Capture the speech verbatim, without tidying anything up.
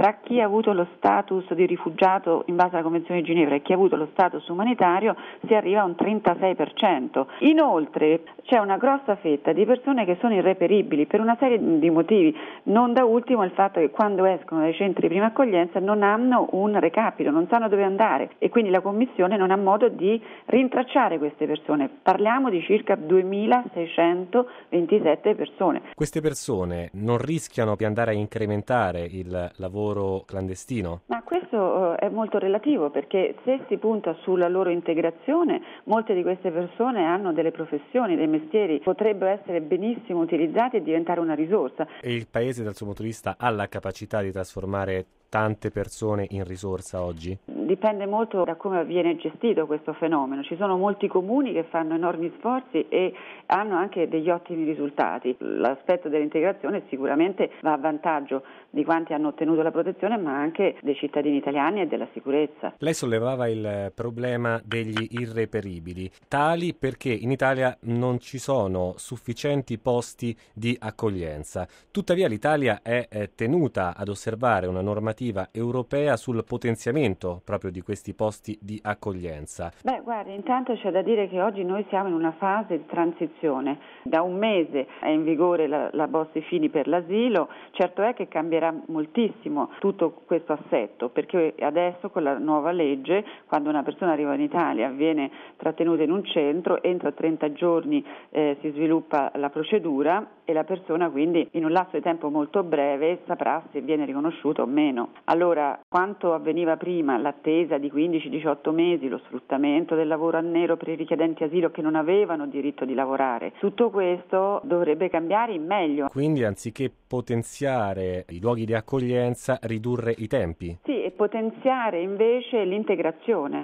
tra chi ha avuto lo status di rifugiato in base alla Convenzione di Ginevra e chi ha avuto lo status umanitario si arriva a un trentasei per cento. Inoltre c'è una grossa fetta di persone che sono irreperibili per una serie di motivi, non da ultimo il fatto che quando escono dai centri di prima accoglienza non hanno un recapito, non sanno dove andare e quindi la Commissione non ha modo di rintracciare queste persone. Parliamo di circa duemilaseicentoventisette persone. Queste persone non rischiano di andare a incrementare il lavoro clandestino? Ma questo è molto relativo, perché se si punta sulla loro integrazione, molte di queste persone hanno delle professioni, dei mestieri, potrebbero essere benissimo utilizzati e diventare una risorsa. E il Paese dal suo punto di vista ha la capacità di trasformare tante persone in risorsa oggi? Dipende molto da come viene gestito questo fenomeno. Ci sono molti comuni che fanno enormi sforzi e hanno anche degli ottimi risultati. L'aspetto dell'integrazione sicuramente va a vantaggio di quanti hanno ottenuto la protezione, ma anche dei cittadini italiani e della sicurezza. Lei sollevava il problema degli irreperibili, tali perché in Italia non ci sono sufficienti posti di accoglienza. Tuttavia l'Italia è tenuta ad osservare una normativa europea sul potenziamento proprio di questi posti di accoglienza. Beh, guardi, intanto c'è da dire che oggi noi siamo in una fase di transizione. Da un mese è in vigore la, la Bossi-Fini per l'asilo. Certo è che cambierà moltissimo tutto questo assetto, perché adesso con la nuova legge, quando una persona arriva in Italia viene trattenuta in un centro, entro trenta giorni eh, si sviluppa la procedura e la persona quindi in un lasso di tempo molto breve saprà se viene riconosciuto o meno. Allora, quanto avveniva prima, l'attesa di quindici diciotto mesi, lo sfruttamento del lavoro a nero per i richiedenti asilo che non avevano diritto di lavorare, tutto questo dovrebbe cambiare in meglio. Quindi anziché potenziare i luoghi di accoglienza, ridurre i tempi? Sì, e potenziare invece l'integrazione.